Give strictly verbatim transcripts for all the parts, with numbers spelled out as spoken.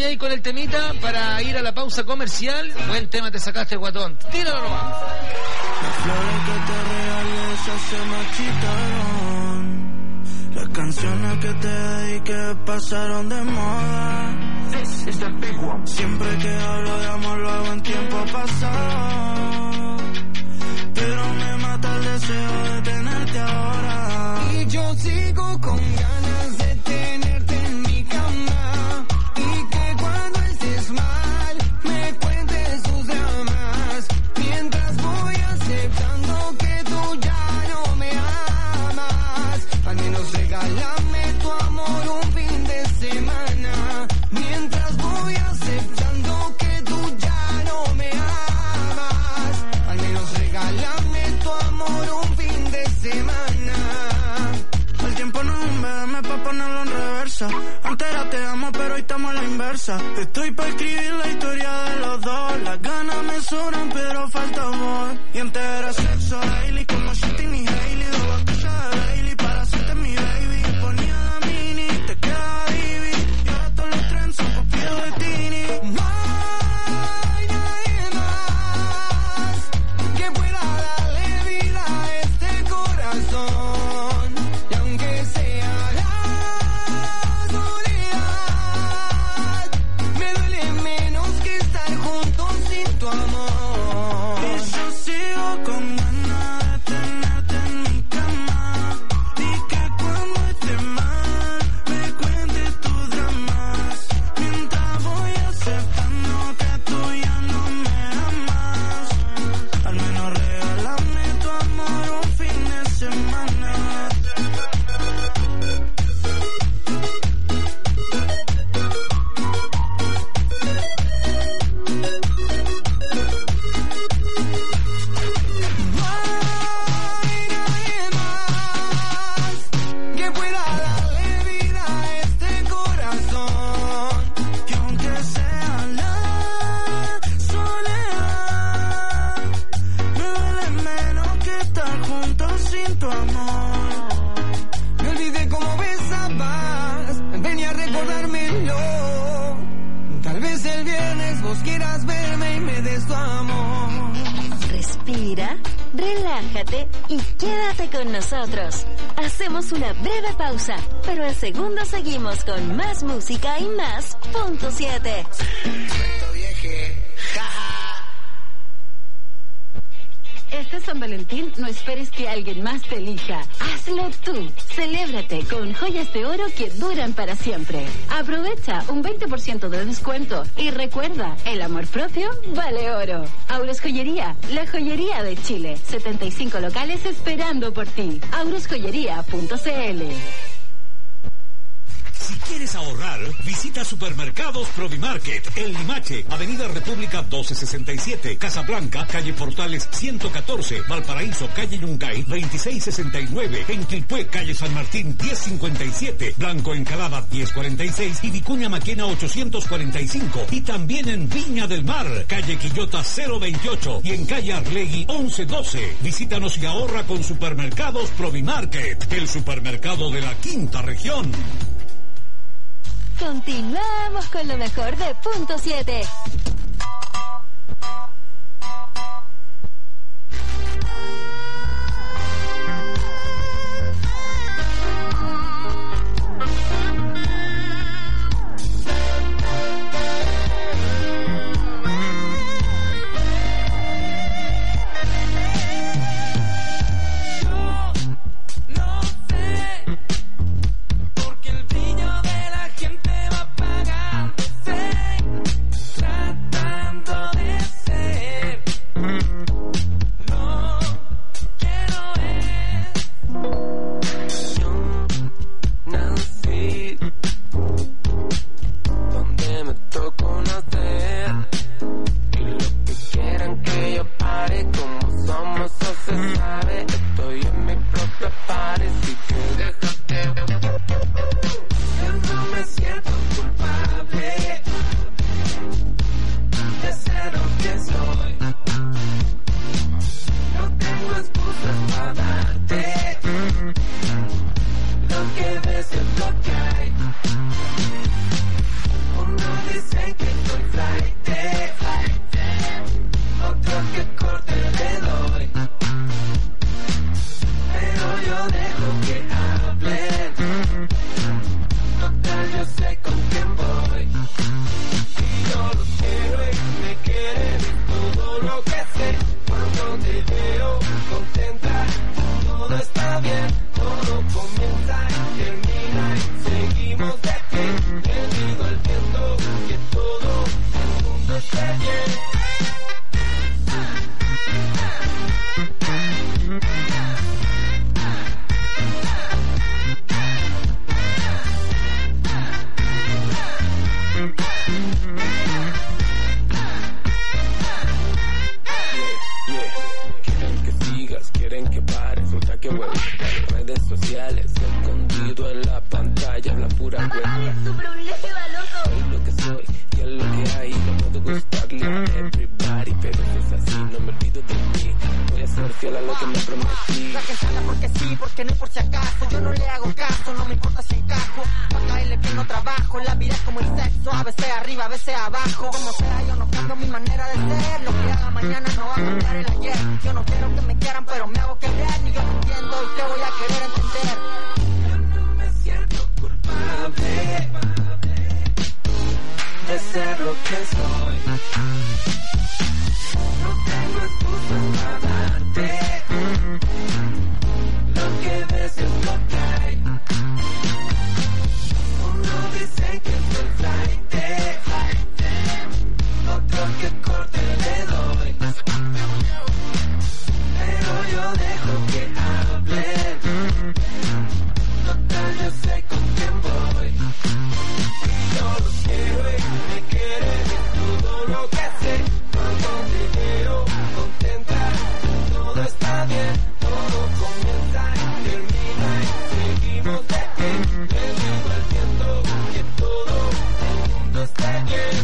ahí con el temita para ir a la pausa comercial. Buen tema te sacaste, guatón. Tíralo nomás. Las flores que te regalé ya se marchitaron. Las canciones que te dediqué pasaron de moda. Siempre que hablo de amor lo hago en tiempo pasado. Pero me mata el deseo de tenerte ahora. Y yo sigo con ganas de tenerte en mi cama. Y que cuando estés mal me cuentes tus dramas. Mientras voy aceptando que tú ya no me amas. Al menos regálame tu amor un fin de semana. Mientras voy aceptando que tú ya no me amas. Al menos regálame tu amor un fin de semana. El tiempo no es un B M pa' ponerlo en reversa. Antes era te amo pero hoy estamos a la inversa. Estoy pa' escribir la historia de los dos. Las ganas me sobran pero falta amor. Y antes era sexo daily como Justin y Hailey. Dos botellas de Bailey para hacerte mi baby. Ponía la mini, te quedaba divi. Y ahora todos los trends son copiados de Tini. No hay nadie más que pueda darle vida a este corazón. Y aunque sea la soledad, me duele menos que estar juntos sin tu amor. Y yo sigo con ganas de tenerte en mi cama. Y que cuando esté mal me cuentes tus dramas. Mientras voy aceptando que tú ya no me amas. Al menos regálame tu amor un fin de semana. No hay nadie más que pueda darle vida a este corazón. Y aunque sea la soledad, me duele menos que estar juntos sin tu amor. Me olvidé cómo besabas, venía a recordármelo. Tal vez el viernes vos quieras verme y me des tu amor. Respira, relájate y quédate con nosotros. Hacemos una breve pausa, pero en segundos seguimos con más música y más punto siete. Este San Valentín no esperes que alguien más te elija. Hazlo tú. Celébrate con joyas de oro que duran para siempre. Aprovecha un veinte por ciento de descuento y recuerda, el amor propio vale oro. Auros Joyería, la joyería de Chile. setenta y cinco locales esperando por ti. auros joyería punto c l. Si quieres ahorrar, visita Supermercados Provimarket, El Limache, Avenida República doce sesenta y siete, Casablanca, calle Portales ciento catorce, Valparaíso, calle Yungay veintiséis sesenta y nueve, en Quilpué, calle San Martín diez cincuenta y siete, Blanco Encalada diez cuarenta y seis y Vicuña Maquena ochocientos cuarenta y cinco. Y también en Viña del Mar, calle Quillota cero veintiocho y en calle Arlegui once doce. Visítanos y ahorra con Supermercados Provimarket, el supermercado de la quinta región. Continuamos con lo mejor de punto siete. Lo que ves es lo que hay. Uno dice pura wea. Es tu problema, loco. Soy lo que soy, y es lo que hay. No puedo gustarle a everybody, pero si es así, no me olvido de ti. Voy a ser fiel a lo que me prometí. La que salga porque sí, porque no y por si acaso. Yo no le hago caso, no me importa si encajo. Pa' caerle bien no trabajo, la vida es como el sexo. A veces arriba, a veces abajo. Como sea, yo no cambio mi manera de ser. Lo que haga mañana no va a cambiar el ayer. Yo no quiero que me quieran, pero me hago querer. Ni yo no entiendo y te voy a querer entender. Yo no me siento culpable de ser lo que soy. No tengo excusas para darte. Lo que ves es lo que hay. Uno dice que soy flight, otros que corte le doy. Pero yo dejo que hablen. Total, yo sé con quién voy. Y yo los quiero y me quieren. Es todo lo que sé. Cuando te veo contenta, todo está bien. Todo comienza y termina y seguimos de pie. Le digo al viento que todo el mundo está bien.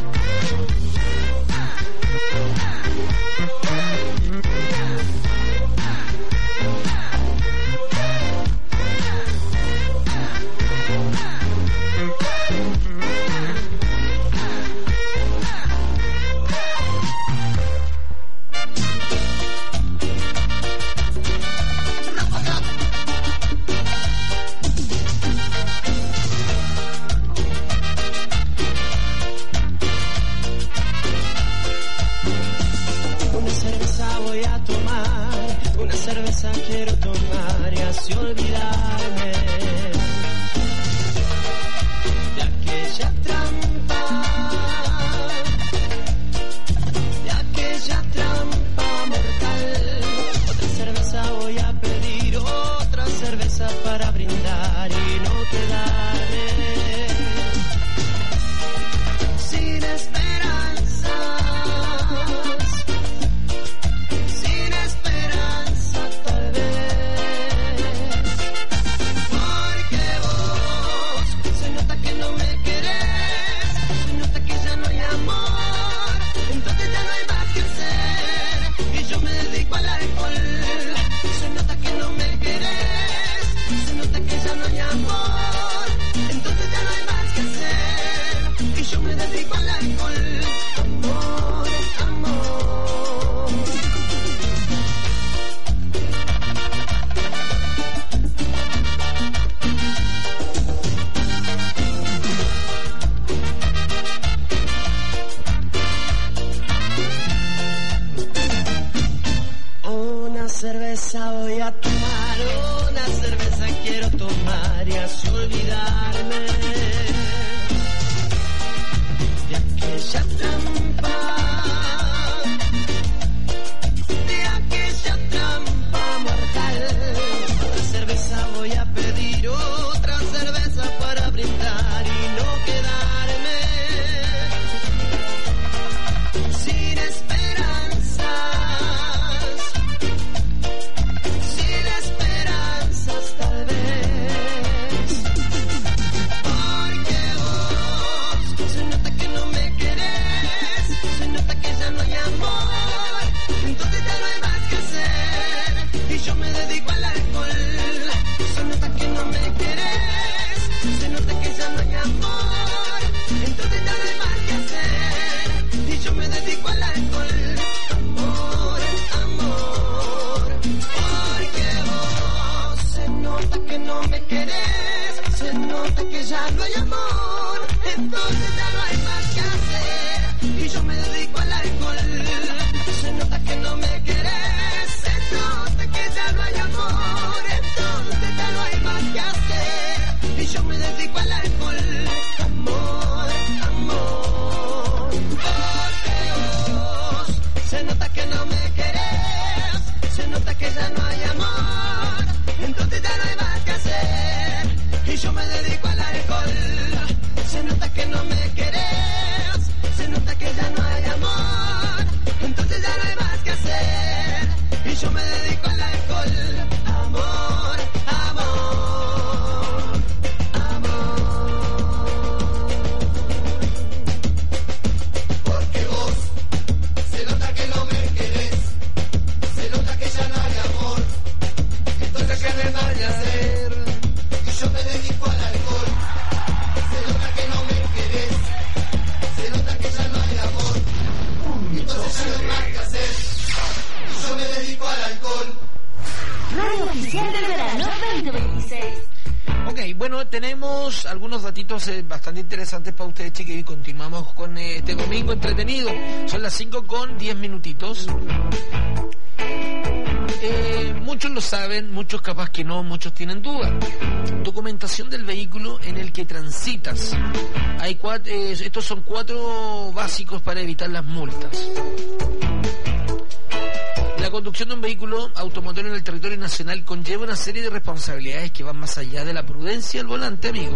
Quiero tomar y así olvidarme de aquella trampa, de aquella trampa mortal. Otra cerveza voy a pedir, otra cerveza para brindar y no quedarme sin esperanzas. Cerveza voy a tomar, una cerveza quiero tomar y así olvidarme de aquella trampa, de aquella trampa mortal. Otra cerveza voy a pedir, otra cerveza para brindar y no quedarme sin esperanza. Que ya no hay amor, entonces ya no hay más que hacer y yo me dedico al alcohol. Se nota que no me querés, se nota que ya no hay amor, entonces ya no hay más que hacer y yo me dedico al alcohol. Amor, amor, porque vos se nota que no me querés, se nota que ya no hay amor, entonces ya no hay más que hacer y yo me dedico al alcohol. Se nota que no me querés, se nota que ya no hay amor, entonces ya no hay más que hacer y yo me dedico al alcohol. Amor, amor, amor. tenemos algunos datitos eh, bastante interesantes para ustedes, chiquillos, y continuamos con eh, este domingo entretenido. Son las cinco con diez minutitos. Eh, muchos lo saben, muchos capaz que no, muchos tienen dudas. Documentación del vehículo en el que transitas. Hay cuatro, eh, estos son cuatro básicos para evitar las multas. La conducción de un vehículo automotor en el territorio nacional conlleva una serie de responsabilidades que van más allá de la prudencia al volante, amigos.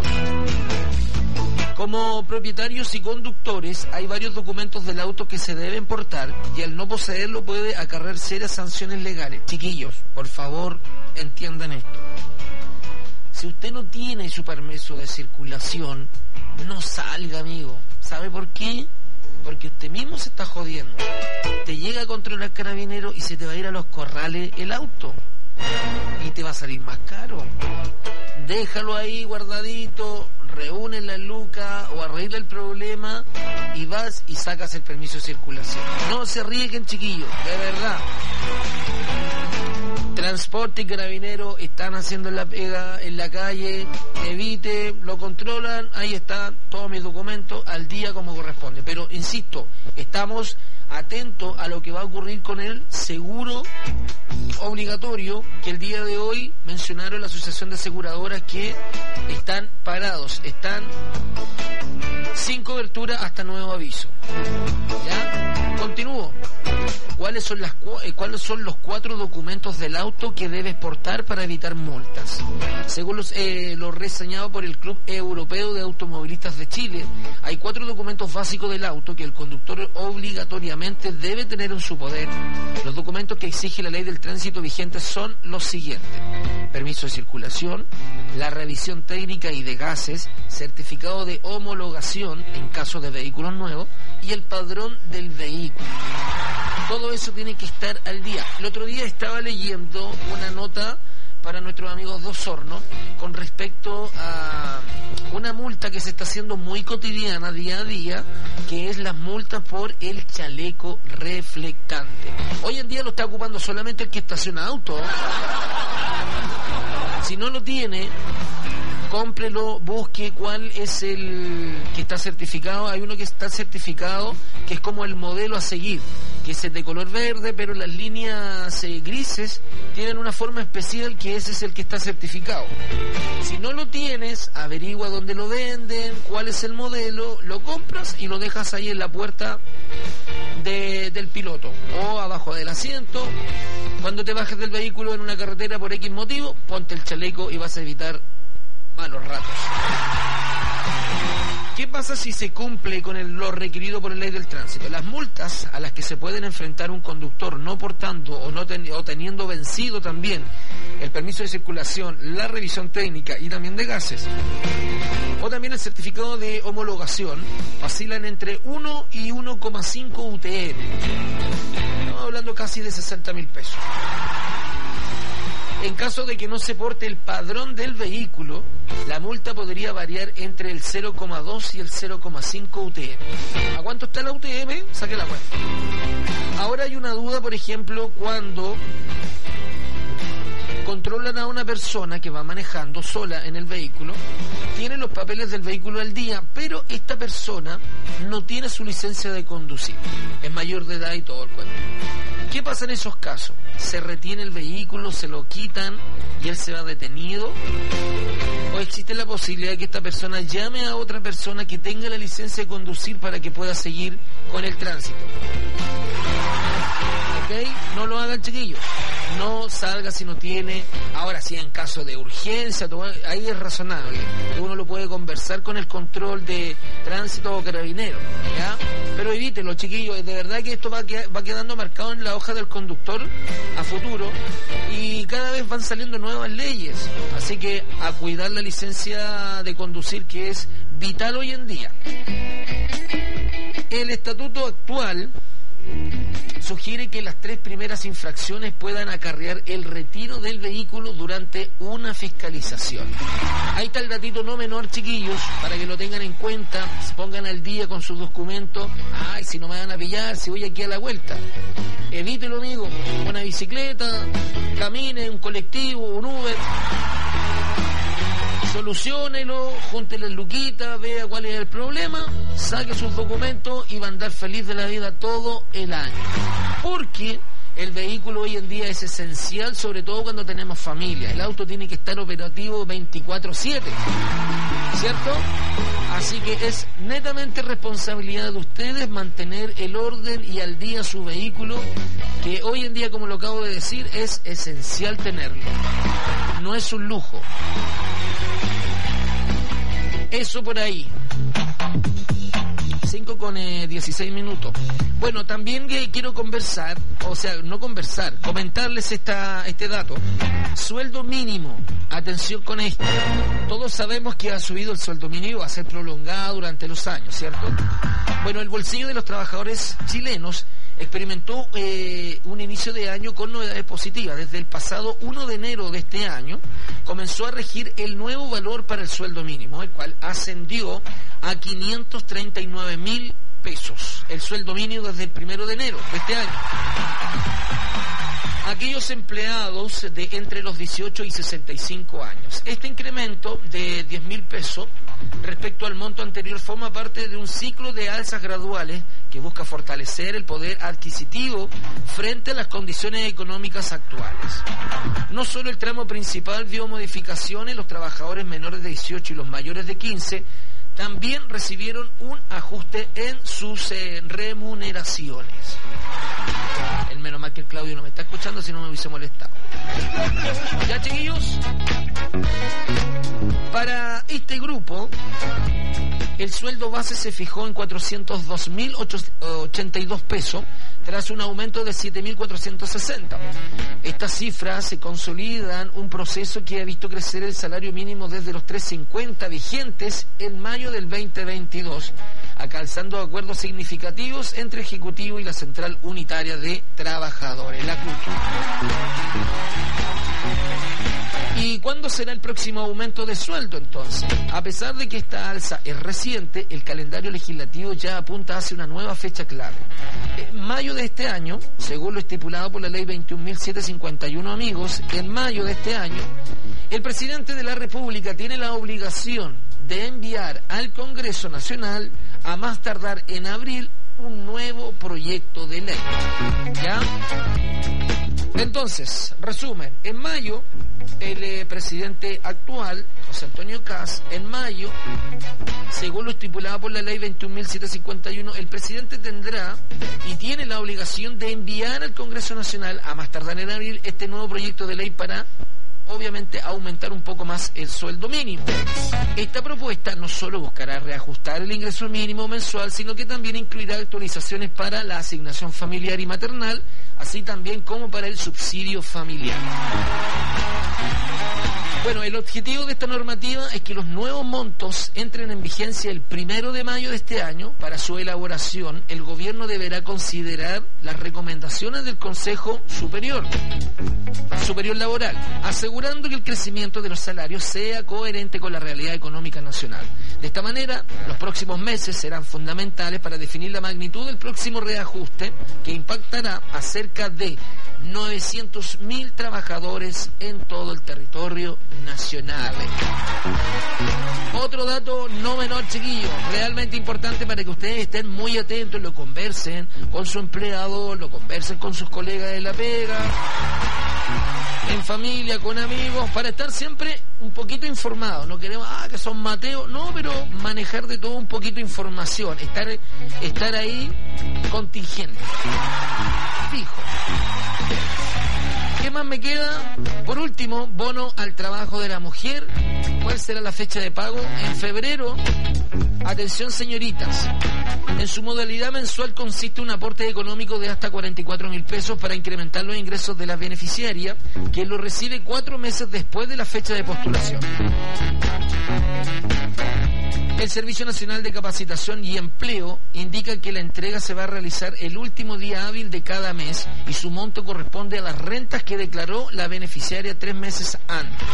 Como propietarios y conductores hay varios documentos del auto que se deben portar y al no poseerlo puede acarrear serias sanciones legales. Chiquillos, por favor, entiendan esto. Si usted no tiene su permiso de circulación, no salga, amigo. ¿Sabe por qué? Porque usted mismo se está jodiendo. Te llega a controlar carabinero y se te va a ir a los corrales el auto. Y te va a salir más caro. Déjalo ahí guardadito, reúne la luca o arregla el problema y vas y sacas el permiso de circulación. No se arriesguen, chiquillos, de verdad. Transporte y carabinero están haciendo la pega en la calle, evite, lo controlan, ahí está, todos mis documentos al día como corresponde. Pero insisto, estamos atentos a lo que va a ocurrir con el seguro obligatorio que el día de hoy mencionaron la Asociación de Aseguradoras que están parados, están sin cobertura hasta nuevo aviso. ¿Ya? Continúo. ¿Cuáles son las eh, cuáles son los cuatro documentos del auto que debes portar para evitar multas? Según los, eh, lo reseñado por el Club Europeo de Automovilistas de Chile, hay cuatro documentos básicos del auto que el conductor obligatoriamente debe tener en su poder. Los documentos que exige la ley del tránsito vigente son los siguientes: permiso de circulación, la revisión técnica y de gases, certificado de homologación en caso de vehículos nuevos y el padrón del vehículo. Todo eso tiene que estar al día. El otro día estaba leyendo una nota para nuestros amigos de Osorno con respecto a una multa que se está haciendo muy cotidiana día a día, que es las multas por el chaleco reflectante. Hoy en día lo está ocupando solamente el que estaciona auto. Si no lo tiene, cómprelo, busque cuál es el que está certificado. Hay uno que está certificado que es como el modelo a seguir, que es el de color verde, pero las líneas eh, grises tienen una forma especial, que ese es el que está certificado. Si no lo tienes, averigua dónde lo venden, cuál es el modelo, lo compras y lo dejas ahí en la puerta de, del piloto o abajo del asiento. Cuando te bajes del vehículo en una carretera por X motivo, ponte el chaleco y vas a evitar malos ratos. ¿Qué pasa si se cumple con el, lo requerido por la ley del tránsito? Las multas a las que se pueden enfrentar un conductor no portando o, no ten, o teniendo vencido también el permiso de circulación, la revisión técnica y también de gases, o también el certificado de homologación, oscilan entre uno y uno coma cinco U T M. Estamos hablando casi de sesenta mil pesos. En caso de que no se porte el padrón del vehículo, la multa podría variar entre el cero coma dos y el cero coma cinco U T M. ¿A cuánto está la U T M? Saque la cuenta. Ahora hay una duda, por ejemplo, cuando controlan a una persona que va manejando sola en el vehículo, tiene los papeles del vehículo al día, pero esta persona no tiene su licencia de conducir, es mayor de edad y todo el cuento. ¿Qué pasa en esos casos? ¿Se retiene el vehículo, se lo quitan y él se va detenido? ¿O existe la posibilidad de que esta persona llame a otra persona que tenga la licencia de conducir para que pueda seguir con el tránsito? ¿Ok? No lo hagan, chiquillos. No salga si no tiene. Ahora, si en caso de urgencia, ahí es razonable. Uno lo puede conversar con el control de tránsito o carabinero, ¿ya? Pero evítelo, chiquillos. De verdad que esto va, va quedando marcado en la hoja del conductor a futuro y cada vez van saliendo nuevas leyes. Así que a cuidar la licencia de conducir, que es vital hoy en día. El estatuto actual sugiere que las tres primeras infracciones puedan acarrear el retiro del vehículo durante una fiscalización. Ahí está el datito no menor, chiquillos, para que lo tengan en cuenta, se pongan al día con sus documentos. Ay, si no me van a pillar, si voy aquí a la vuelta. Evítelo, amigo. Una bicicleta, camine, un colectivo, un Uber. Soluciónelo, júntele luquita, vea cuál es el problema, saque sus documentos y va a andar feliz de la vida todo el año. Porque el vehículo hoy en día es esencial, sobre todo cuando tenemos familia. El auto tiene que estar operativo veinticuatro siete, ¿cierto? Así que es netamente responsabilidad de ustedes mantener el orden y al día su vehículo, que hoy en día, como lo acabo de decir, es esencial tenerlo. No es un lujo. Eso por ahí. cinco con dieciséis minutos. Bueno, también que quiero conversar, o sea, no conversar, comentarles esta, este dato. Sueldo mínimo, atención con esto. Todos sabemos que ha subido el sueldo mínimo, va a ser prolongado durante los años, ¿cierto? Bueno, el bolsillo de los trabajadores chilenos experimentó eh, un inicio de año con novedades positivas. Desde el pasado primero de enero de este año comenzó a regir el nuevo valor para el sueldo mínimo, el cual ascendió a quinientos treinta y nueve mil pesos, el sueldo mínimo desde el primero de enero de este año. Aquellos empleados de entre los dieciocho y sesenta y cinco años. Este incremento de diez mil pesos respecto al monto anterior forma parte de un ciclo de alzas graduales que busca fortalecer el poder adquisitivo frente a las condiciones económicas actuales. No solo el tramo principal vio modificaciones, los trabajadores menores de dieciocho y los mayores de quince también recibieron un ajuste en sus eh, remuneraciones. El menos mal que el Claudio no me está escuchando, si no me hubiese molestado. Ya, chiquillos, para este grupo el sueldo base se fijó en cuatrocientos dos mil ochenta y dos pesos tras un aumento de siete mil cuatrocientos sesenta. Estas cifras se consolidan un proceso que ha visto crecer el salario mínimo desde los tres cincuenta vigentes en mayo del veinte veintidós, alcanzando acuerdos significativos entre Ejecutivo y la Central Unitaria de Trabajadores, la C U T. ¿Y cuándo será el próximo aumento de sueldo entonces? A pesar de que esta alza es reciente, el calendario legislativo ya apunta hacia una nueva fecha clave. En mayo de este año, según lo estipulado por la ley veintiún mil setecientos cincuenta y uno, amigos, en mayo de este año, el presidente de la República tiene la obligación de enviar al Congreso Nacional, a más tardar en abril, un nuevo proyecto de ley. ¿Ya? Entonces, resumen, en mayo, el eh, presidente actual, José Antonio Kast, en mayo, según lo estipulado por la ley veintiún mil setecientos cincuenta y uno, el presidente tendrá y tiene la obligación de enviar al Congreso Nacional, a más tardar en abril, este nuevo proyecto de ley para, obviamente, aumentar un poco más el sueldo mínimo. Esta propuesta no solo buscará reajustar el ingreso mínimo mensual, sino que también incluirá actualizaciones para la asignación familiar y maternal, así también como para el subsidio familiar. Bueno, el objetivo de esta normativa es que los nuevos montos entren en vigencia el primero de mayo de este año. Para su elaboración, el gobierno deberá considerar las recomendaciones del Consejo Superior, Superior Laboral, asegurando que el crecimiento de los salarios sea coherente con la realidad económica nacional. De esta manera, los próximos meses serán fundamentales para definir la magnitud del próximo reajuste, que impactará a cerca de novecientos mil trabajadores en todo el territorio nacional. Otro dato no menor, chiquillos, realmente importante para que ustedes estén muy atentos, lo conversen con su empleador, lo conversen con sus colegas de la pega, en familia, con amigos, para estar siempre un poquito informados. No queremos, ah, que son Mateo, no, pero manejar de todo un poquito información, estar, estar ahí contingente, fijo. ¿Qué más me queda? Por último, bono al trabajo de la mujer. ¿Cuál será la fecha de pago? En febrero. Atención, señoritas. En su modalidad mensual consiste un aporte económico de hasta cuarenta y cuatro mil pesos para incrementar los ingresos de la beneficiaria, que lo recibe cuatro meses después de la fecha de postulación. El Servicio Nacional de Capacitación y Empleo indica que la entrega se va a realizar el último día hábil de cada mes y su monto corresponde a las rentas que declaró la beneficiaria tres meses antes.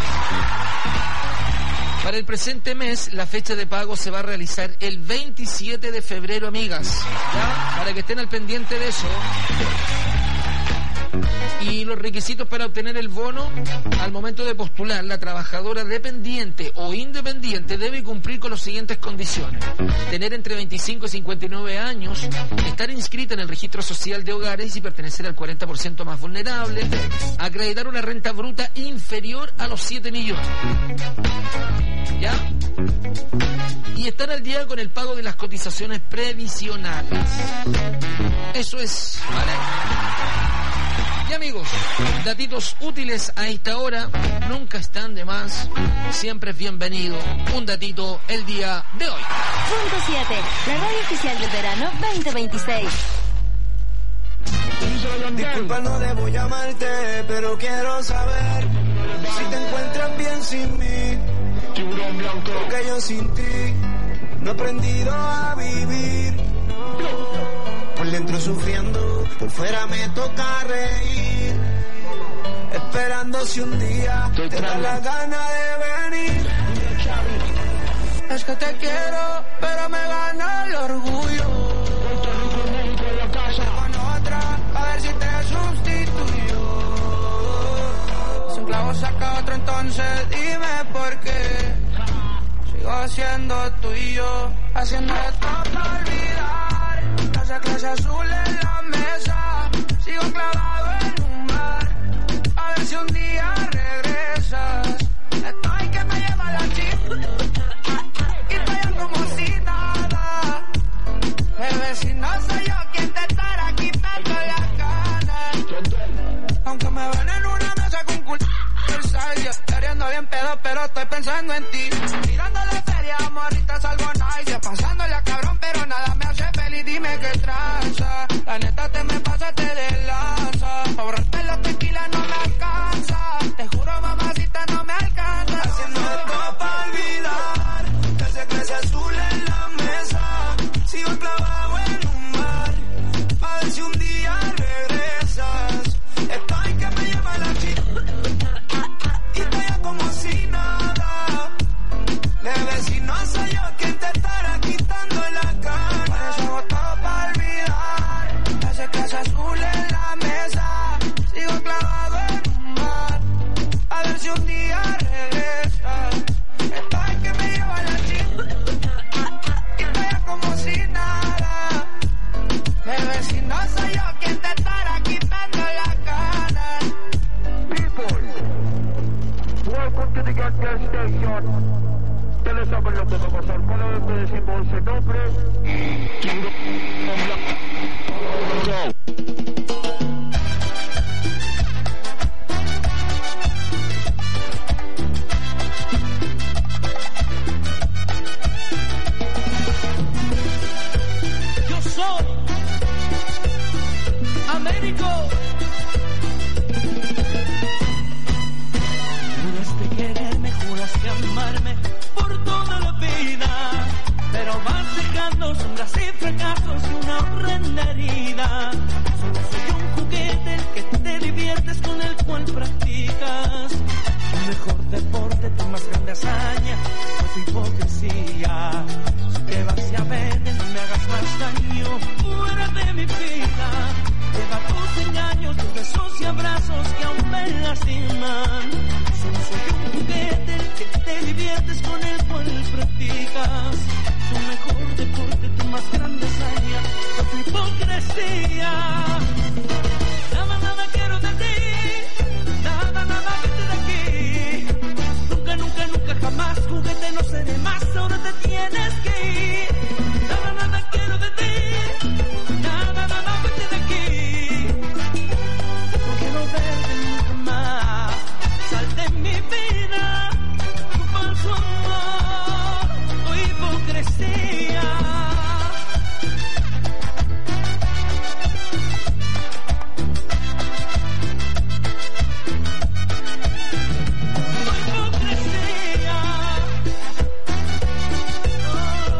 Para el presente mes, la fecha de pago se va a realizar el veintisiete de febrero, amigas. ¿Ya? Para que estén al pendiente de eso. Y los requisitos para obtener el bono: al momento de postular, la trabajadora dependiente o independiente debe cumplir con las siguientes condiciones: tener entre veinticinco y cincuenta y nueve años, estar inscrita en el registro social de hogares y pertenecer al cuarenta por ciento más vulnerable, acreditar una renta bruta inferior a los siete millones. ¿Ya? Y estar al día con el pago de las cotizaciones previsionales. Eso es, ¿vale? Y amigos, datitos útiles a esta hora nunca están de más. Siempre es bienvenido un datito el día de hoy. Punto siete, la radio oficial del verano veinte veintiséis. Disculpa, no debo llamarte, pero quiero saber si te encuentras bien sin mí. Porque yo sin ti no he aprendido a vivir. Por dentro sufriendo, por fuera me toca reír. Esperando si un día te da la gana de venir. Es que te quiero, pero me gana el orgullo. Con otra, a ver si te sustituyo. Si un clavo saca otro, entonces dime por qué. Sigo siendo tuyo, haciendo esto para olvidar. Esa clase azul en la mesa, sigo clavado en un bar. A ver si un día regresas. Estoy que me lleva la chica y estoy como si nada. Bebé, si no soy yo quien te estará quitando las ganas. Aunque me ven en una mesa con culo queriendo bien pedo, pero estoy pensando en ti. Tirándole feria, morrita, salgo nice. Pasándole a cabrón, pero nada me hace feliz. Dime qué tranza. La neta te me pasaste de lanza. Pa' borrarte la tequila no me alcanza. Te juro, mamacita, no me alcanza. Haciendo esto pa' olvidar. Que se crece azul en la mesa. Sigo clavado en un mar. Pa' ver si un día regresas. Estoy que me lleva la chica y estoy como si nada. Bebé, si no soy yo quien te estará quitando la cara. Por eso hago todo para olvidar. Ese clase azul en la mesa. Sigo clavado en un mar. A ver si un día regresas. Estoy que me lleva la chica y estoy como si nada. Bebé, si no soy yo quien te estará quitando la cara. Welcome to the gas station. Ustedes saben lo que va a pasar. Cada vez que decimos ese nombre, Yo soy Américo. Juraste quererme, juraste amarme por toda la vida, pero vas dejando sombras y fracasos y una horrenda herida. Solo soy un juguete el que te diviertes, con el cual practicas tu mejor deporte, tu más grande hazaña, tu hipocresía. Si te vas a ver, no me hagas más daño, fuera de mi vida. Lleva tus engaños, tus besos y abrazos que aún me lastiman. Solo soy un juguete el que te diviertes, con el cual practicas tu mejor deporte, tu más grande hazaña, tu hipocresía. Nada, nada quiero de ti, nada, nada vete de aquí. Nunca, nunca, nunca, jamás, juguete no seré más, ahora te tienes que ir. Nada, nada quiero de ti, nada, nada vete de aquí. No quiero verte nunca más, sal de mi vida, tu falso amor, tu hipocresía. Tu hipocresía. Oh.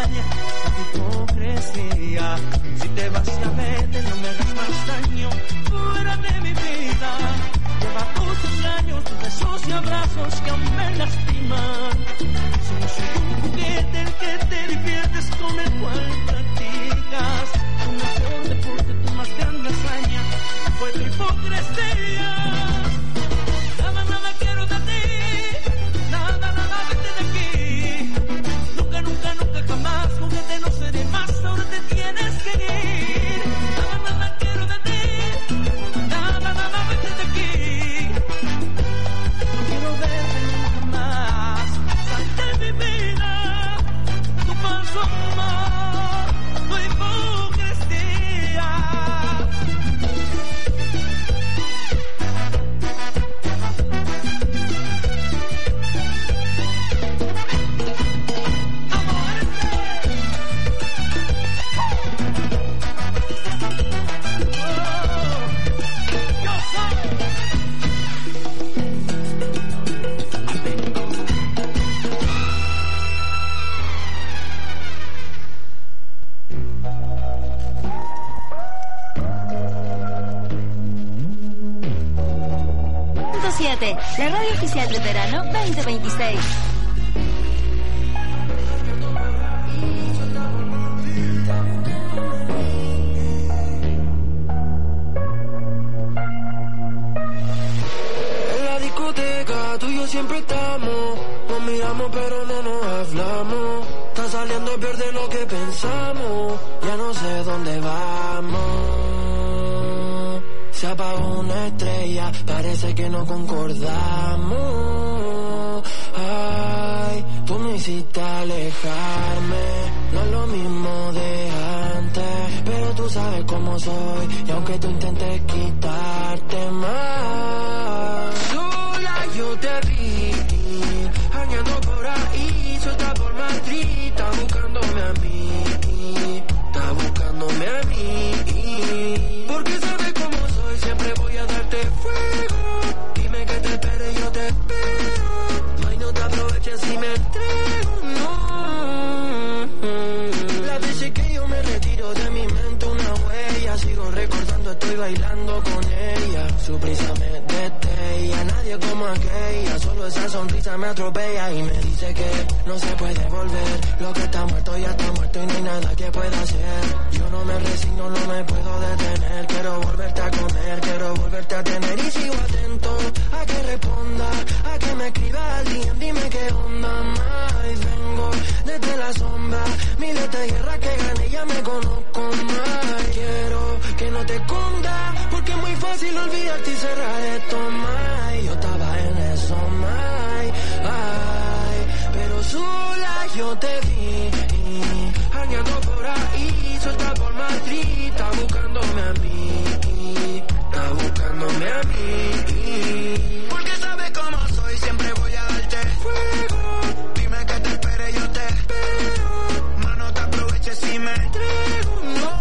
daña la hipocresía. Si te vas y vete, no me hagas más daño. Fuera de mi vida, lleva tus engaños, tus besos y abrazos que aún me lastiman. Solo soy un juguete el que te diviertes, con el cual practicas tu mejor deporte, tu más grande hazaña fue tu hipocresía. Nada, nada quiero de ti, nada, nada vete de aquí. Nunca, nunca, nunca jamás, juguete no seré más, ahora te tienes que ir. Nada, nada quiero de ti, nada, nada vete de aquí. No quiero verte nunca más, sal de mi vida, tu falso amor, tu hipocresía. La radio oficial de verano veinte veintiséis. En la discoteca tú y yo siempre estamos, nos miramos pero no nos hablamos. Está saliendo peor de lo que pensamos, ya no sé dónde vamos. Se apagó una estrella, parece que no concordamos. Ay, tú me hiciste alejarme, no es lo mismo de antes, pero tú sabes cómo soy, y aunque tú intentes quitarte más, sola yo te vi, jañando por ahí, suelta por Madrid, está buscándome a mí, está buscándome a mí, porque sabes cómo soy, siempre voy a darte fuego. Dime que te espere, yo te espero. Ay, no te aproveches si me entrego, no. Las veces que yo me retiro de mi mente una huella, sigo recordando, estoy bailando con ella. Su prisa me destella, nadie como aquella, solo esa sonrisa me atropella y me dice que no se puede volver. Lo que está muerto ya está muerto y no hay nada que pueda hacer. Yo no me resigno, no me puedo detener. Quiero volverte a comer, quiero volverte a tener. Y sigo atento a que responda, a que me escriba al D M, dime qué onda más. Vengo desde la sombra, miles de guerras que gané, ya me conozco más. Quiero que no te escondas, porque es muy fácil olvidarte y cerrar esto más. Yo estaba en eso más, ay, pero sola yo te vi, jañando por ahí, suelta por Madrid, está buscándome a mí, está buscándome a mí, porque sabes cómo soy, siempre voy a darte fuego. Dime que te espere, yo te espero, más no te aproveches si me entrego, no,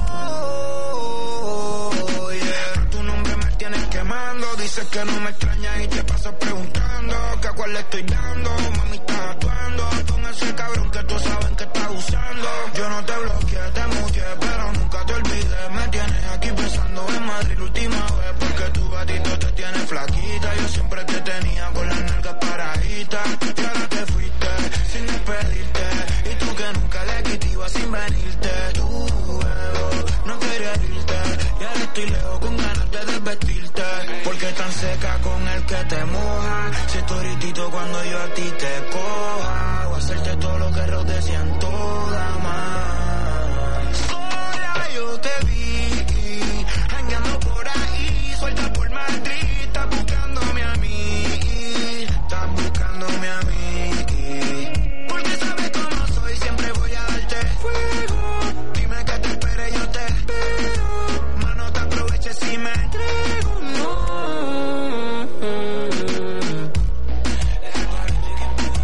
yeah. Tu nombre me tienes quemando, dices que no me extrañas y te pasas preguntando que a cuál le estoy dando, mami estás actuando con ese cabrón que tú sabes que estás usando. Yo no te bloqueé, te muteé, pero nunca te olvidé. Me tienes aquí pensando en Madrid la última vez, porque tu gatito te tiene flaquita. Yo siempre te tenía con las nalgas paraditas, y ahora te fuiste sin despedirte, y tú que nunca le quitabas sin venirte. Tu ego no quería irte, y ahora estoy lejos con ganas de desvestirte, porque tan seca con el que te moja. Si estoy ritito cuando yo a ti te coja, o hacerte todo lo que Ross decían toda más. Sola yo te vi, jangueando por ahí, suelta por Madrid, está buscándome a mí, está buscándome a mí, porque sabes cómo soy, siempre voy a darte fuego. Dime que te espere, yo te espero, más no te aproveches si me entrego, no.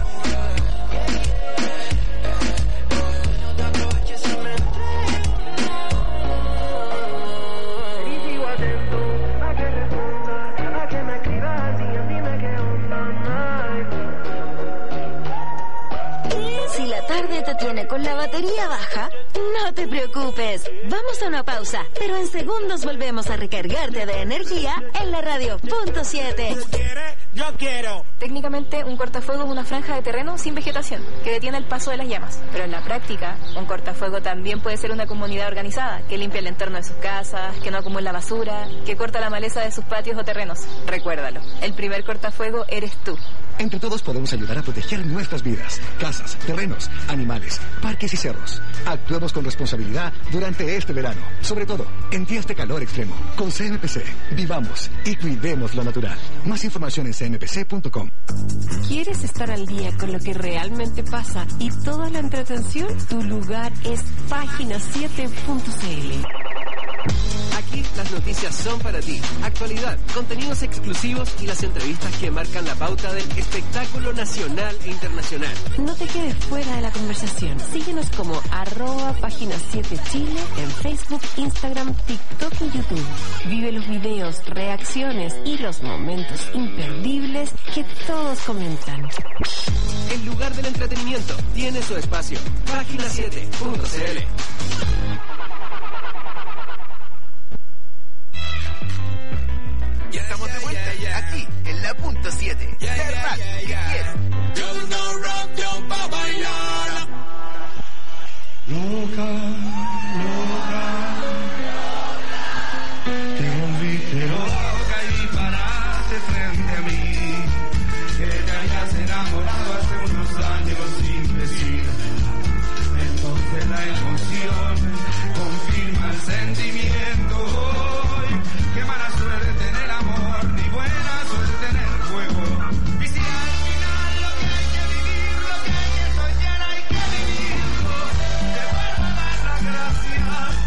No te preocupes. Vamos a una pausa, pero en segundos volvemos a recargarte de energía en la radio punto siete. Yo quiero. Técnicamente, un cortafuego es una franja de terreno sin vegetación que detiene el paso de las llamas. Pero en la práctica, un cortafuego también puede ser una comunidad organizada que limpia el entorno de sus casas, que no acumula basura, que corta la maleza de sus patios o terrenos. Recuérdalo, el primer cortafuego eres tú. Entre todos podemos ayudar a proteger nuestras vidas, casas, terrenos, animales, parques y cerros. Actuemos con responsabilidad durante este verano, sobre todo en días de calor extremo. Con C M P C, vivamos y cuidemos lo natural. Más información en c m p c punto com. ¿Quieres estar al día con lo que realmente pasa y toda la entretención? Tu lugar es página siete punto c l. Aquí las noticias son para ti. Actualidad, contenidos exclusivos y las entrevistas que marcan la pauta del espectáculo nacional e internacional. No te quedes fuera de la conversación. Síguenos como arroba página siete Chile en Facebook, Instagram, TikTok y YouTube. Vive los videos, reacciones y los momentos imperdibles que todos comentan. El lugar del entretenimiento tiene su espacio. página siete punto c l. Ya estamos de vuelta, yeah, yeah. Aquí, en la punto siete. Yeah, yeah, yeah, yeah, yeah. Yo no rock, yo pa' bailar. Loca, loca, te volviste loca y paraste frente a mí. Que te hayas enamorado hace unos años sin decir. Entonces la emoción confirma el sentimiento. Hoy, qué mala suerte tener amor, ni buena suerte en el juego. Y si al final lo que hay que vivir, lo que hay que soñar, hay que vivirlo. Te vuelvo a dar las gracias.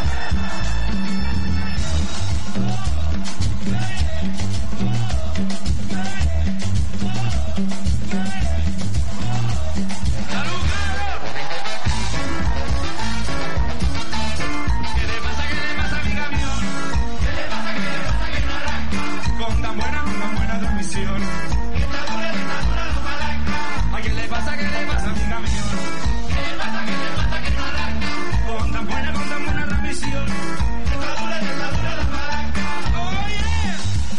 Con tan buena, con tan buena transmisión. Que está dura, está dura la palanca. ¿A quién le pasa, qué le pasa a mi camión? ¿Qué le pasa, qué le pasa, que no arranca? Con tan buena, con tan buena transmisión. Que está dura, está dura la palanca. ¡Oh, yeah!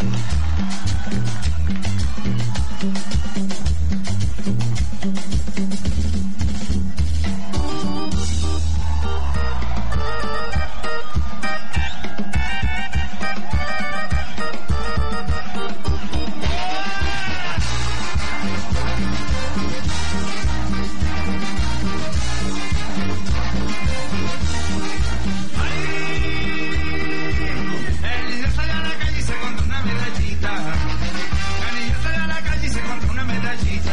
El niño salió a la calle y se encontró una medallita. El niño salió a la calle y se encontró una medallita.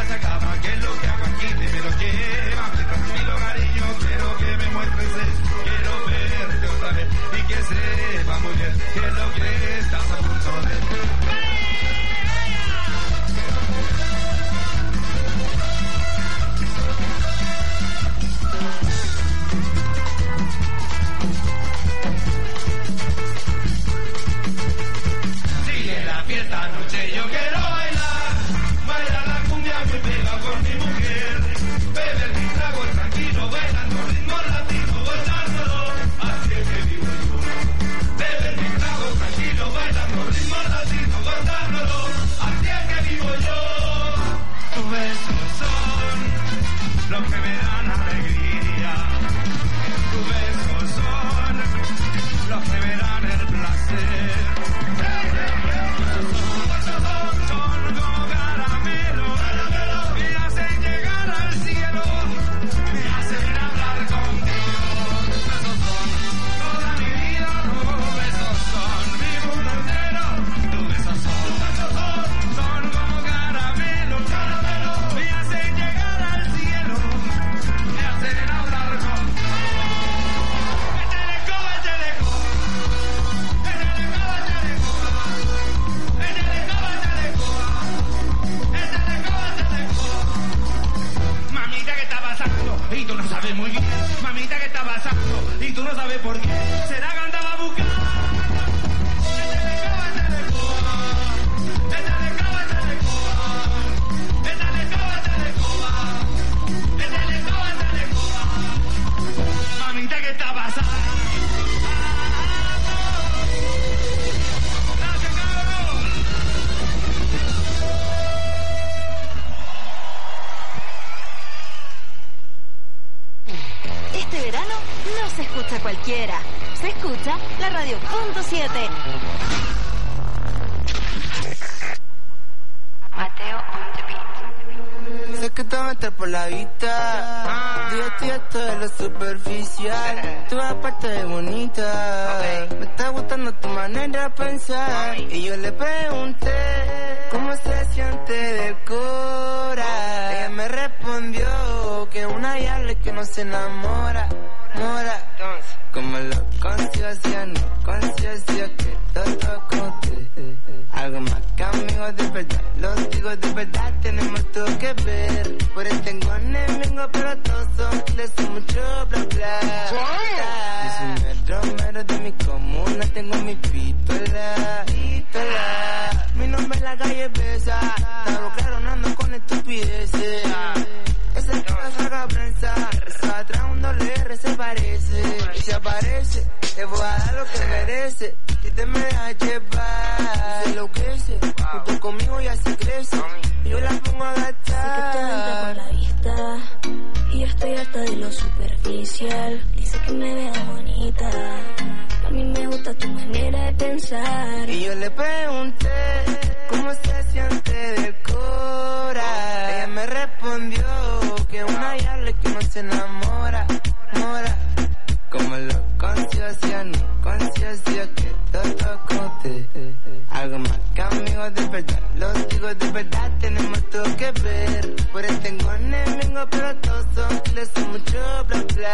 hora se acaba, ¿qué es lo que hago aquí? Te me lo lleva, me tranquilo cariño, quiero que me muestres eso, quiero verte otra vez y que sepa muy bien qué es lo que estás a punto de sigue la fiesta anoche, yo quiero bailar, bailar la cumbia muy pega con mi mujer, beber mi trago tranquilo, bailando ritmo latino, gozándolo, así es que vivo yo. Beber mi trago tranquilo, bailando ritmo latino, gozándolo, así es que vivo yo. Tus besos son los que me dan alegría, tus besos son los que me dan el placer. Son como caramelo, me hacen llegar al cielo, me hacen hablar contigo. Besos son toda mi vida, tus besos son mi mundo entero. Tus besos son, besos son, son como caramelo, caramelo, me hacen llegar al cielo, me hacen hablar contigo. Mamita, ¿qué está pasando? Y tú no sabes muy bien. Mamita, ¿qué está pasando? Y tú no sabes por qué. ¿Será que andaba buscando? Mamita, ¿qué está pasando? Este verano no se escucha cualquiera, se escucha la radio punto siete. Mateo on the beat. Sé que te metes por la vista, yo estoy harto de lo superficial, tú aparte de bonita, me está gustando tu manera de pensar, y yo le pregunté cómo se siente del cora, ella me respondió que una diabla que no se enamora, mora, como lo conciencia, no conciencia que todo conté, algo más que amigos de verdad, los digo de verdad, tenemos todo que ver, por él tengo enemigos pero todos son les son mucho bla bla, es un metro mero de mi comuna, tengo mi pistola, pistola, mi nombre en la calle pesa, está claro, no ando con estupideces, ese que no salga a prensa, esa atrás un doble R se parece, y se aparece, te voy a dar lo que merece, y te me dejas llevar, se enloquece, junto conmigo ya se crece, yo la pongo a gastar. Sé que te entra por la vista, y yo estoy harta de lo superficial, dice que me veo bonita, a mí me gusta tu manera de pensar, y yo le pregunté cómo se siente del cora, ella me respondió que una diabla que no se enamora, mora, como lo conciencia, no conciencia que todo conté, algo más que amigos de verdad, los digo de verdad, tenemos todo que ver, por él tengo enemigos pero todos son les son mucho bla bla,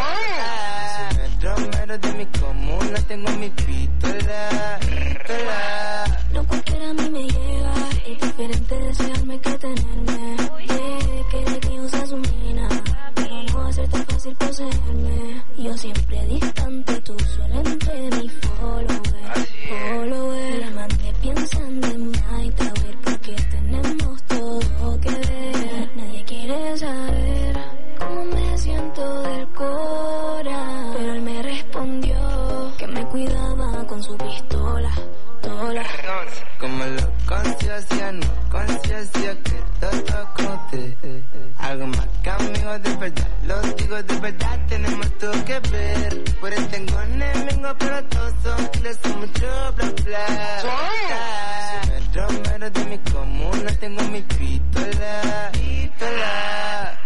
soy el romero de mi comuna, tengo mi pistola, pistola, no cualquiera a mí me llega, es diferente desearme que tenerme, yeah, que de que usas su mina, pero no va a ser tan fácil poseerme, yo siempre distante, tú solo entre mi follower, follower, la mandé pensando en Night Tower, porque tenemos todo que ver, nadie quiere saber cómo me siento del cora, pero él me respondió que me cuidaba con su pistola, tola, como lo conciencia, no conciencia que todo conté, algo más que amigos de verdad, los digo de verdad, tenemos todo que ver, por él tengo enemigos pero todos son les son mucho bla bla, soy el romero de mi comuna, tengo mi pistola, pistola.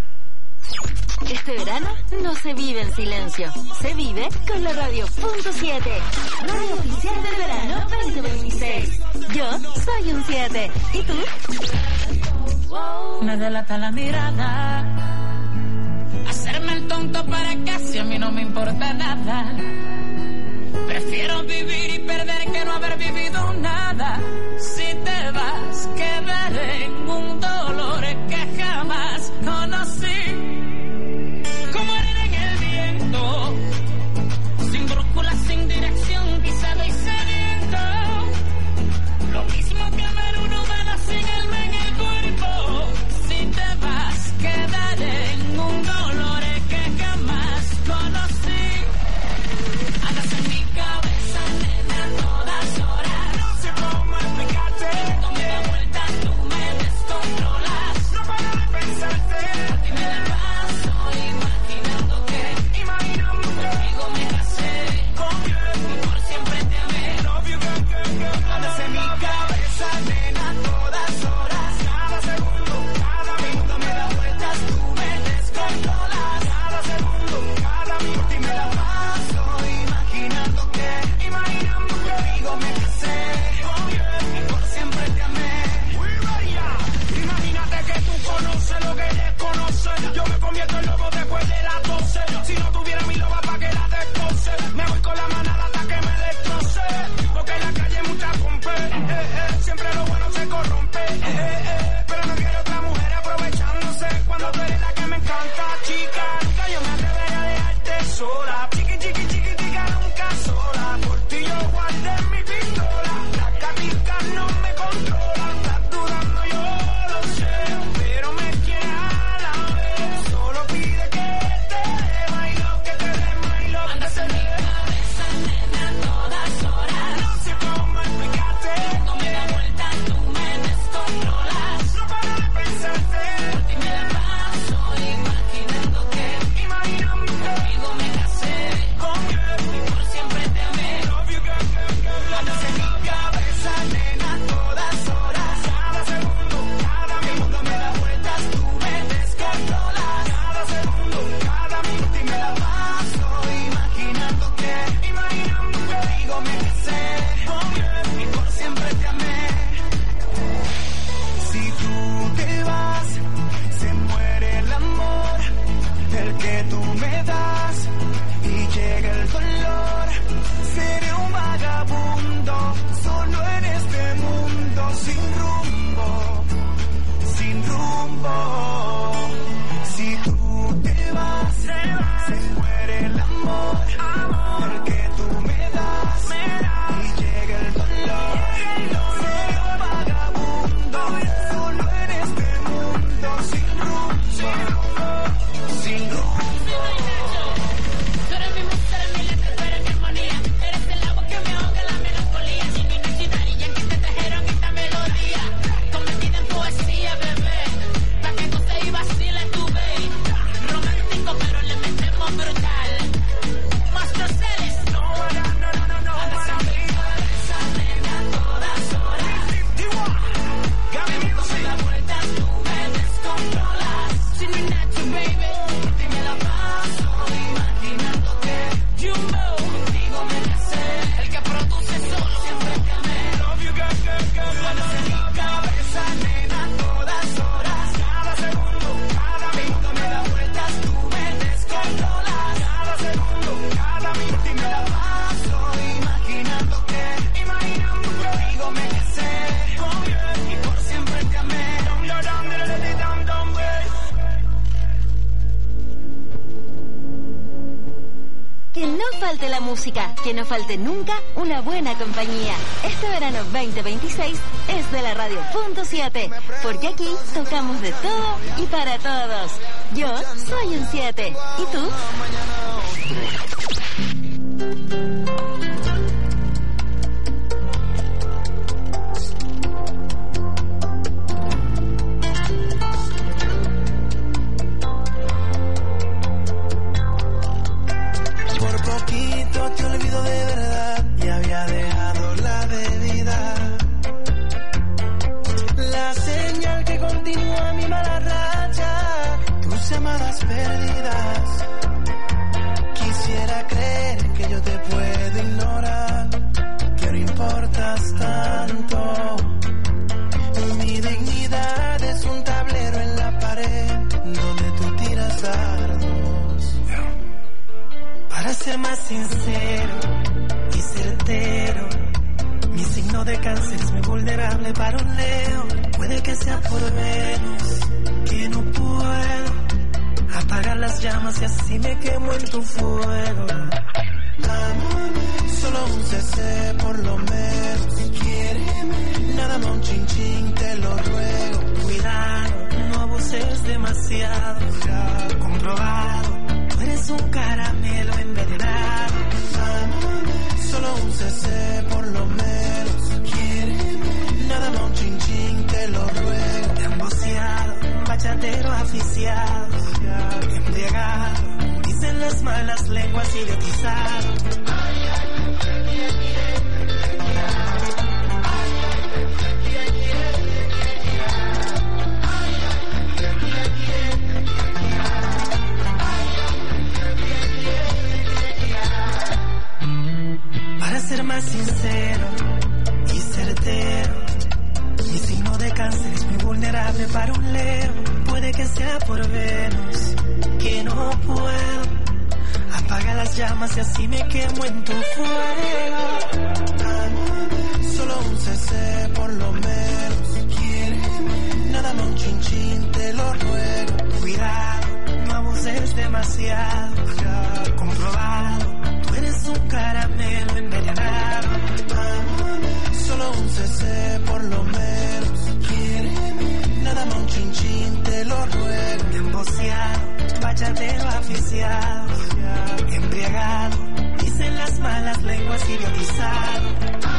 Este verano no se vive en silencio, se vive con la radio punto siete, radio oficial del verano veinte veintiséis. Yo soy un siete, ¿y tú? Me delata la mirada. Hacerme el tonto para casi a mí no me importa nada. Prefiero vivir y perder que no haber vivido nada. Si te vas, quedaré en un dolor que jamás conocí. Como arena en el viento, sin brújula, sin dirección, pisado y sediento. Lo mismo que amar una humana sin alma en el cuerpo. Si te vas, quedaré en un dolor que jamás conocí. Andas en mi cabeza, nena, a todas horas. No sé cómo explicarte. Cuando me da vuelta, tú me descontrolas. No paro de pensarte. A ti me la paso imaginando que, imaginando que contigo me casé. Con él y por siempre te amé. Love you, girl, girl, girl. Andas en mi cabeza, nena, a todas horas. Cada segundo, cada minuto me da vueltas, tú me descontrolas. Cada segundo, cada minuto y me la paso imaginando que, imaginando que contigo me casé. Con él y por siempre te amé. Imagínate que tú conoces lo que desconoces. Yo me convierto en lobo después de las doce. Si no tuviera mi loba pa' que la descoce. Me voy con la manada hasta que me destroce. Porque en la calle hay mucha pompe. Eh, eh, siempre lo bueno se corrompe. Eh, eh, eh, pero no quiero otra mujer aprovechándose. Cuando tú eres la que me encanta, chica. Nunca yo me atrevería a dejarte sola. Chiqui, chiqui, chiqui, chica, nunca sola. Por ti yo guardé mi pistola. Las gaticas no me controlan. Estás dudando, yo lo sé. Pero me quieres a la vez. Solo pide que te dé bailo, que te dé bailo. Andas en mi cabeza, nena, a todas horas. No sé cómo explicarte. Cuando me da vuelta, tú me descontrolas. No paro de pensarte. A ti me la paso imaginando que, Imaginando que contigo me casé. con él Y por siempre te amé. love you, girl, girl, girl. Andas en mi cabeza, nena, a todas horas. Cada segundo, cada minuto me da vueltas, tú me descontrolas. Cada segundo, cada minuto y me la paso imaginando que, imaginando que Contigo me casé. con él Y por siempre te amé. Si tú te vas, se muere el amor, el que tú me das, y llega el dolor. Seré un vagabundo, solo en este mundo, sin rumbo, sin rumbo. Si tú te vas, se muere el amor, el que tú me das, y llega el dolor. Seré un vagabundo, solo en este mundo, sin rumbo, sin rumbo. Tú eres mi música, eres mi letra, tú eres mi armonía. Eres el agua que me ahoga la melancolía. Sin mi noche y Yankee te trajeron esta melodía. Convertida en poesía, bebé. Pa' que goce y vacile tu baby. Romántico, pero le metemos brutal. Mastroceles. no, no, no, no, no, Andas en mi cabeza, nena, a todas horas. Gaby Cuando me da vuelta, tú me descontrolas. Sin mi nacho, baby. Por ti me la paso imaginando que Jumbo, contigo me casé. El que produce solo siempre te amé. love you, girl, girl, girl. Andas en mi cabeza, nena, a todas horas. Cada segundo, cada minuto Cuando me da vueltas, tú me descontrolas. cada segundo, cada minuto y me la Paso imaginando que, imaginando que contigo me casé. con él Y por siempre te amé. Dum, dum, dum, dum, dum, dum, way. Que no falte la música, que no falte nunca una buena compañía. Este verano veinte veintiséis es de la radio punto siete, porque aquí tocamos de todo y para todos. Yo soy un siete. ¿Y tú? Por poquito te olvido de verdad y había dejado la bebida. La señal que continúa mi mala racha, tus llamadas perdidas. Quisiera creer que yo te puedo ignorar, que no importas tanto. Mi dignidad es un tablero sincero y certero. Mi signo de cáncer es muy vulnerable para un Leo. Puede que sea por Venus, que no puedo apagar las llamas y así me quemo en tu fuego. Solo un C C por lo menos. Quiéreme, nada más un chin chin, te lo ruego. Cuidado, no abuses demasiado. Ya comprobado, tú eres un caramelo envenenado. Solo un C C por lo menos. Quiéreme, nada más un chin chin, te lo ruego. Emboceado, bachatero aficiado, embriagado. Dicen las malas lenguas idiotizado. Para ser más sincero y certero, mi signo de cáncer es muy vulnerable para un Leo. Puede que sea por Venus, que no puedo apaga las llamas y así me quemo en tu fuego. Solo un C C por lo menos. Quiéreme, nada más un chin chin, te lo ruego. Cuidado, no abuses demasiado. Ya comprobado, tú eres un caramelo envenenado. Solo un C C por lo menos. Quiéreme, nada más un chin chin, te lo ruego. Emboceado, bachatero aficiado, embriagado, dicen las malas lenguas idiotizado.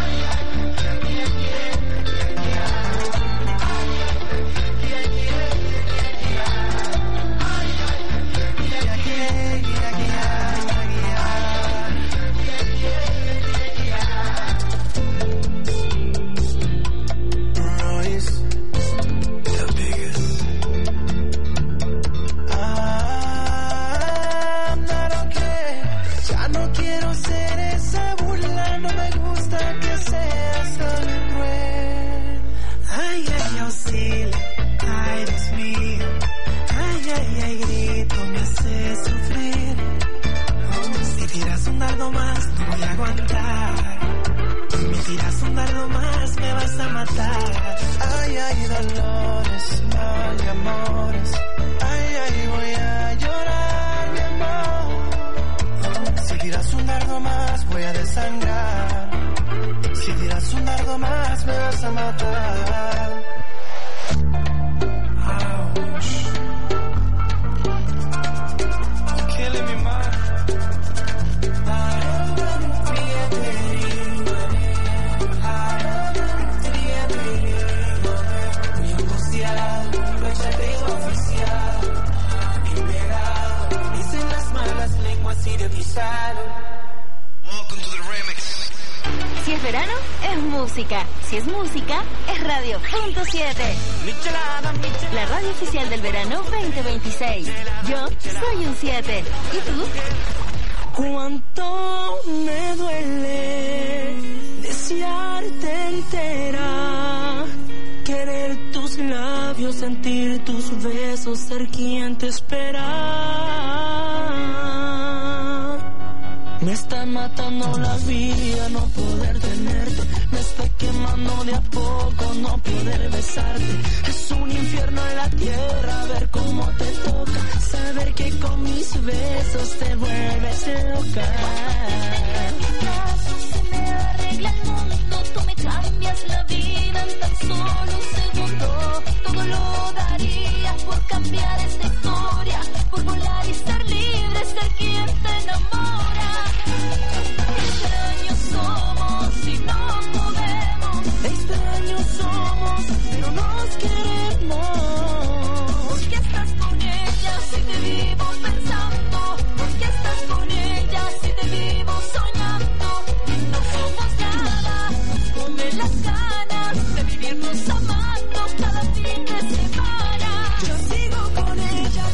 Si es música, es Radio Punto siete. La radio oficial del verano veinte veintiséis. Yo soy un siete. ¿Y tú? Cuánto me duele desearte entera, querer tus labios, sentir tus besos, ser quien te espera. Me está matando la vida no poder tenerte, me está quemando de a poco no poder besarte. Es un infierno en la tierra ver cómo te toca, saber que con mis besos te vuelves loca. Se me arregla el mundo, tú me cambias la vida en tan solo un segundo. Todo lo daría por cambiar esta historia, por volar y ser libre, ser quien te enamora. Extraños somos y no podemos, extraños somos pero nos queremos. ¿Por qué estás con ella si te vivo pensando? ¿Por qué estás con ella si te vivo soñando? No somos nada, nos comen las ganas de vivirnos amando cada fin de semana. Yo sigo con ella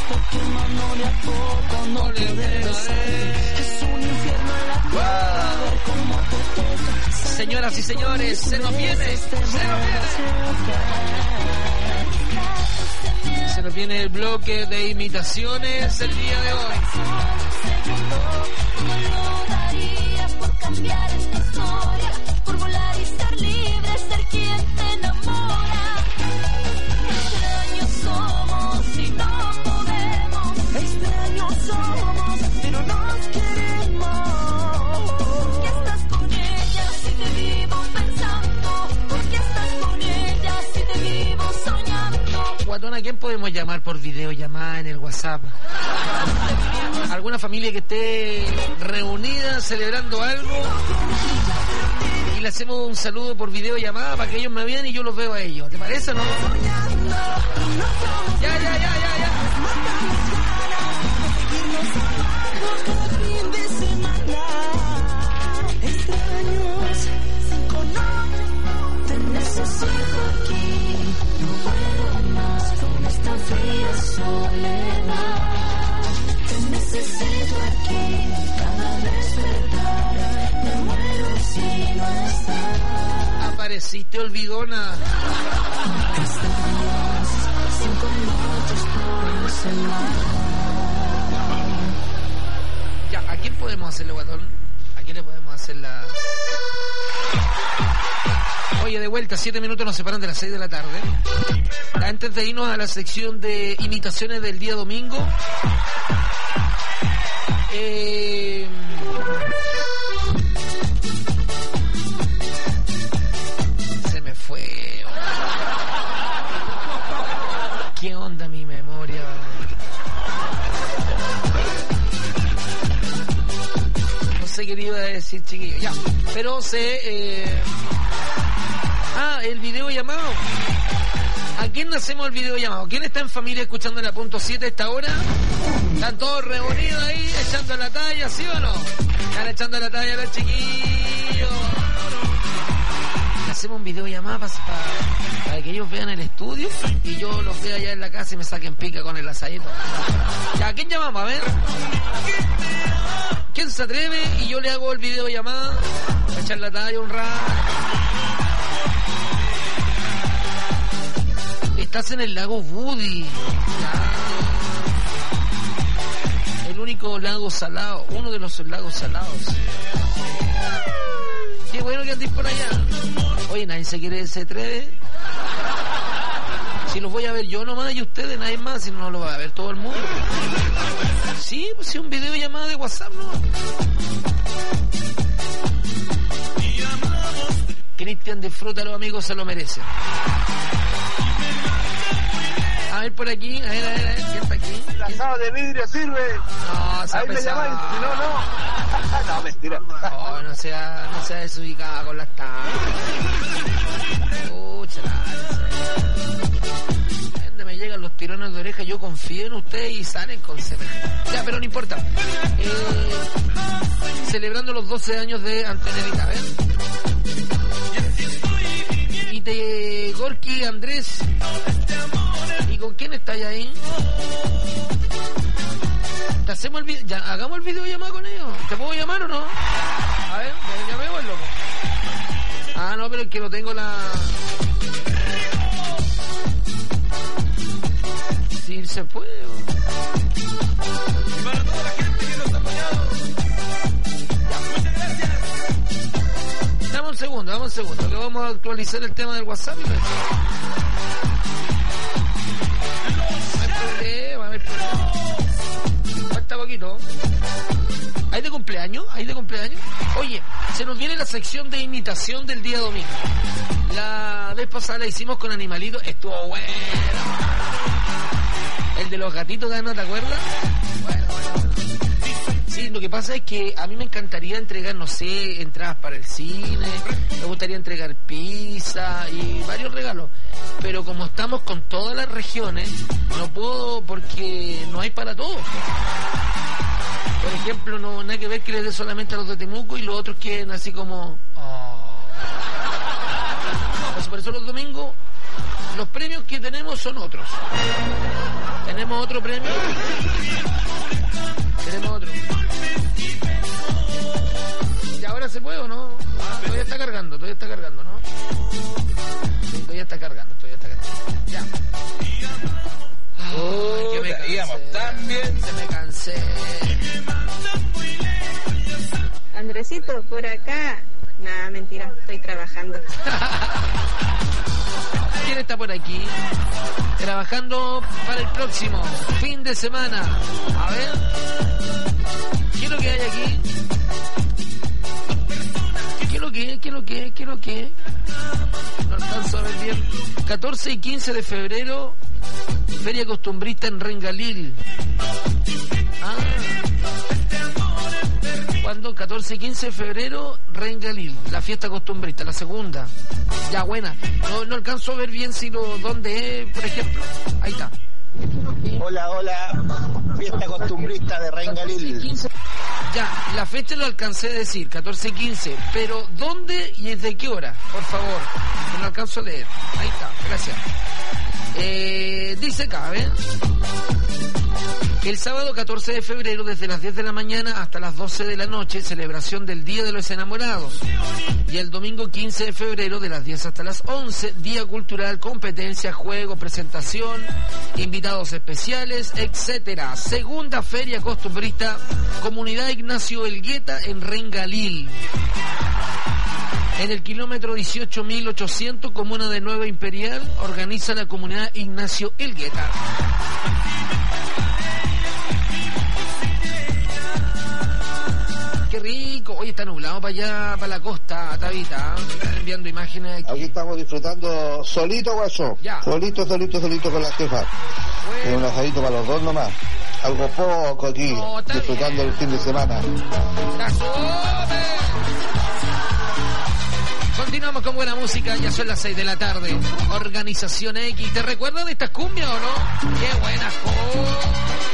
está quemando de a poco, no te debes. Es un infierno en la tierra, a ver cómo te toca. Señoras y señores, se nos viene, se nos viene. Se nos viene el bloque de imitaciones el día de hoy. Por cambiar esta historia, por volar y ser libre, ser quien te enamora. Extraños somos y no podemos. Extraños somos, pero nos queremos. ¿Por qué estás con ella si te vivo pensando? ¿Por qué estás con ella si te vivo soñando? Guatona, ¿a quién podemos llamar por videollamada en el WhatsApp? ¿Alguna familia que esté reunida celebrando algo? Y le hacemos un saludo por videollamada para que ellos me vean y yo los veo a ellos. ¿Te parece, no? Ya, ya, ya, ya, ya. Fin de semana, extraños, sin color, te necesito aquí. No puedo más con esta fría soledad. Te necesito aquí, cada despertar. Me muero si no estás. Apareciste, olvidona. Extraños, cinco noches por semana. Ya, ¿a quién podemos hacerle, guatón? ¿A quién le podemos hacer la...? Oye, de vuelta, siete minutos nos separan de las seis de la tarde. Antes de irnos a la sección de imitaciones del día domingo, eh... se me fue. ¿Qué onda mi memoria? No sé qué le iba a decir, chiquillo. Ya, pero se... Eh... Ah, el video llamado. ¿A quién hacemos el video llamado? ¿Quién está en familia escuchando en la punto siete a esta hora? ¿Están todos reunidos ahí echando la talla, sí o no? Están echando la talla a los chiquillos. Hacemos un video llamado para, para, para que ellos vean el estudio y yo los vea allá en la casa y me saquen pica con el asadito. ¿Ya? ¿A quién llamamos? A ver. ¿Quién se atreve? Y yo le hago el video llamada para echar la talla un rato. Estás en el lago Woody. El único lago salado, uno de los lagos salados. Qué bueno que andéis por allá. Oye, nadie se quiere, se atreve. Si los voy a ver yo nomás y ustedes, nadie más, si no, no lo va a ver todo el mundo. Sí, pues sí, un video llamada de WhatsApp, ¿no? Cristian, disfrútalo, amigos, se lo merece. A ver por aquí, a ver, a ver, a ver, ¿quién está aquí? El asado de vidrio sirve. No, se ha ahí pesado. me llamáis, si no, no. No, mentira. Oh, no sea, no sea desubicada con las tablas. Pucha, ¿dónde me llegan los tirones de oreja? Yo confío en ustedes y salen con semejante. Ya, pero no importa. Eh, celebrando los doce años de Antonelita, ¿ven? Y de Gorky Andrés. ¿Y con quién estáis ahí? ¿Te hacemos el video? Ya, hagamos el video llamado con ellos. ¿Te puedo llamar o no? A ver, llamemos el loco. Ah, no, pero es que no tengo la... Sí, se puede. Para toda la gente que nos ha apoyado. Muchas gracias. Dame un segundo, dame un segundo, que vamos a actualizar el tema del WhatsApp. No hay problema, no hay problema. Falta poquito. ¿Hay de cumpleaños? ¿Hay de cumpleaños? Oye, se nos viene la sección de imitación del día domingo. La vez pasada la hicimos con animalitos, estuvo bueno. El de los gatitos, ¿no te acuerdas? Bueno, bueno, bueno. Sí, lo que pasa es que a mí me encantaría entregar, no sé, entradas para el cine, me gustaría entregar pizza y varios regalos, pero como estamos con todas las regiones, no puedo porque no hay para todos. Por ejemplo, no nada que ver que les dé solamente a los de Temuco y los otros quieren así como... Oh. Pues por eso los domingos Los premios que tenemos son otros. Tenemos otro premio. Tenemos otro. ¿Y ahora se puede o no? Ah, todavía está cargando, todavía está cargando, ¿no? Sí, todavía está cargando, todavía está cargando. Ya. Ay, que me cansé. También se me cansé. Andresito, por acá. Nada, mentira, estoy trabajando. ¿Quién está por aquí? Trabajando para el próximo fin de semana. A ver. ¿Qué es lo que hay aquí? ¿Qué es lo que es? ¿Qué es lo que es? ¿Qué es lo que es? No alcanzo a ver bien. catorce y quince de febrero, Feria Costumbrista en Rengalil. Ah. ¿Cuándo? catorce y quince de febrero, Rengalil. La fiesta costumbrista, la segunda. Ya, buena. No, no alcanzo a ver bien si lo, dónde es, por ejemplo. Ahí está. Hola, hola. Fiesta costumbrista de Rengalil. Ya, la fecha lo alcancé a decir, catorce y quince. Pero, ¿dónde y desde qué hora? Por favor. Que no alcanzo a leer. Ahí está, gracias. Eh, dice acá, ¿ven? El sábado catorce de febrero, desde las diez de la mañana hasta las doce de la noche, celebración del Día de los Enamorados. Y el domingo quince de febrero, de las diez hasta las once, Día Cultural, competencia, juego, presentación, invitados especiales, etcétera. Segunda Feria Costumbrista, Comunidad Ignacio Elgueta en Rengalil. En el kilómetro dieciocho mil ochocientos, comuna de Nueva Imperial, organiza la Comunidad Ignacio Elgueta. Qué rico. Hoy está nublado para allá, para la costa, Tabita. Me están enviando imágenes aquí. Aquí estamos disfrutando solito, guacho. Ya. Solito, solito, solito con la jefa. Bueno. Es un asadito para los dos nomás. Algo poco aquí, No, está disfrutando bien. el fin de semana. ¡La sube! Continuamos con buena música, ya son las seis de la tarde. Organización X, ¿te recuerdas de estas cumbias o no? ¡Qué buenas cosas!